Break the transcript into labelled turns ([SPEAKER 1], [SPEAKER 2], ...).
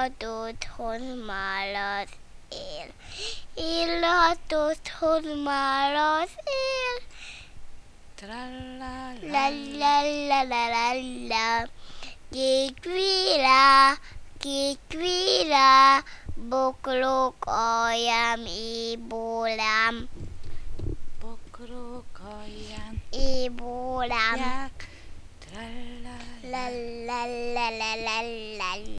[SPEAKER 1] Illat otthon már az él. Illat otthon már az él. La la la la la la. Kék villá, bokrok alján ébolám.
[SPEAKER 2] Bokrok alján
[SPEAKER 1] Ébolám.
[SPEAKER 2] ják,
[SPEAKER 1] La la la la la la.